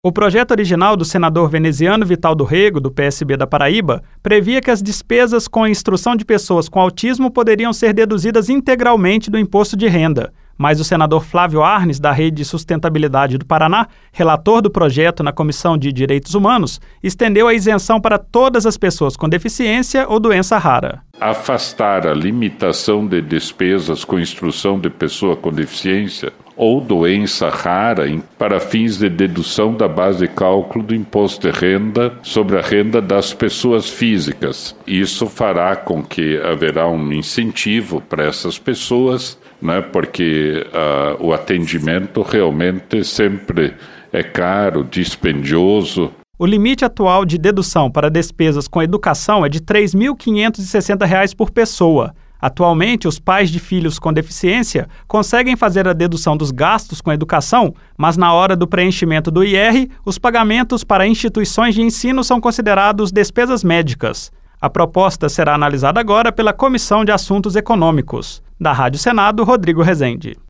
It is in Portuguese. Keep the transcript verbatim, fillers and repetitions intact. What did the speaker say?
O projeto original do senador veneziano Vital do Rego, do P S B da Paraíba, previa que as despesas com a instrução de pessoas com autismo poderiam ser deduzidas integralmente do imposto de renda. Mas o senador Flávio Arnes, da Rede de Sustentabilidade do Paraná, relator do projeto na Comissão de Direitos Humanos, estendeu a isenção para todas as pessoas com deficiência ou doença rara. Afastar a limitação de despesas com instrução de pessoa com deficiência ou doença rara para fins de dedução da base de cálculo do imposto de renda sobre a renda das pessoas físicas. Isso fará com que haverá um incentivo para essas pessoas, né, porque uh, o atendimento realmente sempre é caro, dispendioso. O limite atual de dedução para despesas com educação é de três mil quinhentos e sessenta reais por pessoa. Atualmente, os pais de filhos com deficiência conseguem fazer a dedução dos gastos com educação, mas na hora do preenchimento do I R, os pagamentos para instituições de ensino são considerados despesas médicas. A proposta será analisada agora pela Comissão de Assuntos Econômicos. Da Rádio Senado, Rodrigo Rezende.